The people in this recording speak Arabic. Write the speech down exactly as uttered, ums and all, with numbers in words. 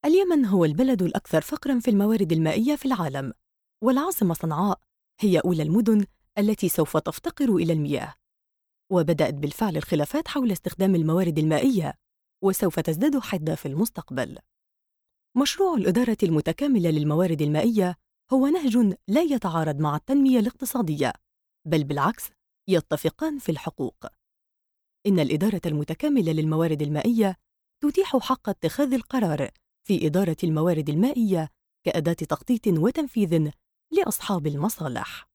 اليمن هو البلد الأكثر فقراً في الموارد المائية في العالم، والعاصمة صنعاء هي أولى المدن التي سوف تفتقر إلى المياه. وبدأت بالفعل الخلافات حول استخدام الموارد المائية، وسوف تزداد حدة في المستقبل. مشروع الإدارة المتكاملة للموارد المائية هو نهج لا يتعارض مع التنمية الاقتصادية، بل بالعكس يتفقان في الحقوق. إن الإدارة المتكاملة للموارد المائية تتيح حق اتخاذ القرار في إدارة الموارد المائية كأداة تخطيط وتنفيذ لأصحاب المصالح.